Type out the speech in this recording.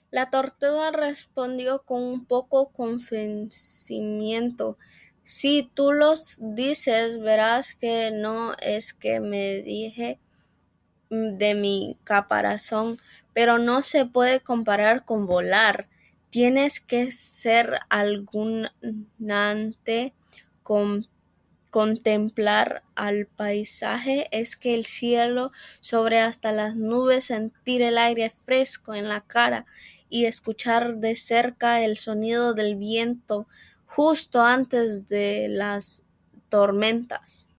La tortuga respondió con un poco convencimiento: Si tú los dices, verás que no es que me dije de mi caparazón, pero no se puede comparar con volar. Tienes que ser algún nante con contemplar al paisaje, es que el cielo sobre hasta las nubes, sentir el aire fresco en la cara y escuchar de cerca el sonido del viento justo antes de las tormentas.